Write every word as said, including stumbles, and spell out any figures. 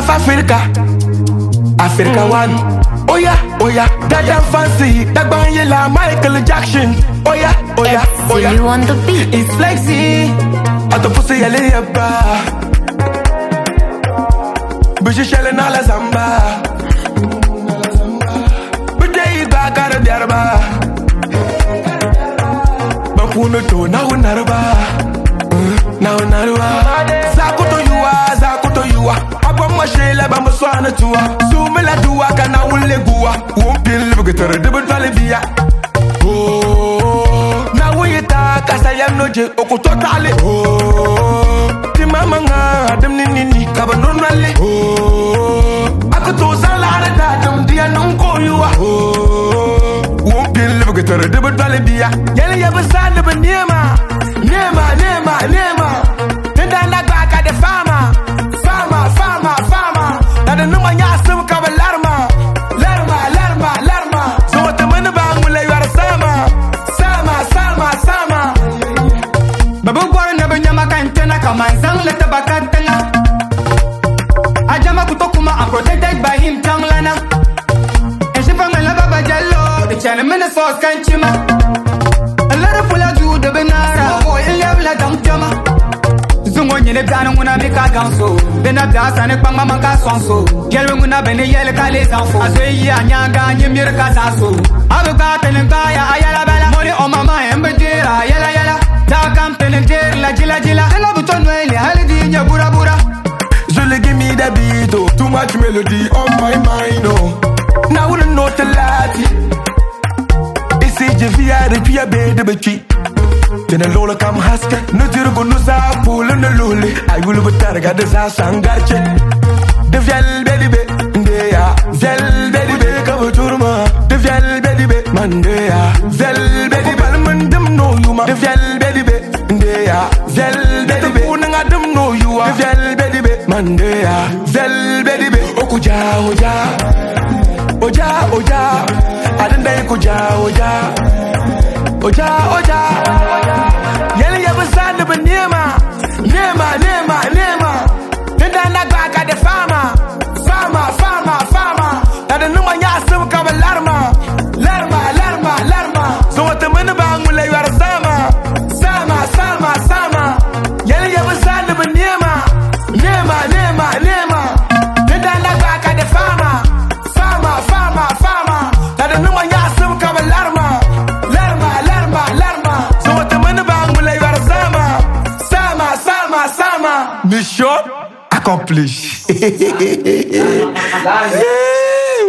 of Africa, Africa one. Oh yeah, oh yeah, that damn fancy, that banyela Michael Jackson. Oh yeah, oh yeah, oh yeah. You want the beat? It's flexy. At the pussy yale yaba. Bishi shelle na la zamba. Bide iba kara diarba. Bampuno to na unarba. Na unarba. Zakuto yuwa, zakuto yuwa. Abwa mwashele bambo swana tuwa. Sumela duwa kana ule guwa. Wumpil bugetere debut vale via. Oh, na wita kasa yam noje okutotale. Oh, ti mama nga dem ni ni ni kaba nonale. Oh, akuto salare da dem dia nonko yuwa. Oh, wumpil bugetere debut vale via. Yele yaba sande be niema, niema, niema, niema. Tenda na baka de fama, fama, fama, fama. Na de numa nya sum kaba larma, larma, larma, larma. So what the money bang will you are sama, sama, sama, sama. Babu bora na banyama kantena kama zang leta bakatena. Ajama kutokuma I'm protected by him tanglana. And she from la baba jallo, the channel minutes for kanchima. A lot of full of do the benara, boy in love la dam jama. Zungo nyine dana muna mika ganso. Bena dasa ne pang mama ka sonso. Yelwe muna bene yele ka les infos. Azwe yi anyanga nyemir ka zaso. Abuka tenengaya ayala bala. Money on my mind mbedira yala yala. Da kam tenengir la jila jila. Ela buton wele halidi nya bura bura. Zule give me the beat, oh. Too much melody on my mind, oh. Now we don't know the lati. It's a via the via bed bechi. Then a lola come haska. No tiro go no sa pull on the luli. I will be targa the sa sangarche. The vel baby be ndea. Vel baby be come turma. The vel baby be mandea. Vel baby be mandem no you ma. The vel baby be ndea. Vel baby be unanga dem no you are. The vel baby be mandea. Vel baby be okuja oja. Oja oja. Adenda ikuja oja. Oja oja. Yele yaba sande be niema. Niema, niema, niema. Tenda na baka de fama. Fama, fama, fama. Na de numa nya sum kaba larma. Larma, larma, larma. So what the money bang will you are sama. Sama, sama, sama. Yele yaba sande be niema. Niema, niema, niema. Tenda na baka de fama. Fama, fama, fama. Na de numa nya sum kaba larma. Larma, larma, larma. So what the money bang will you are sama. Sama, sama, sama. Mission accomplished.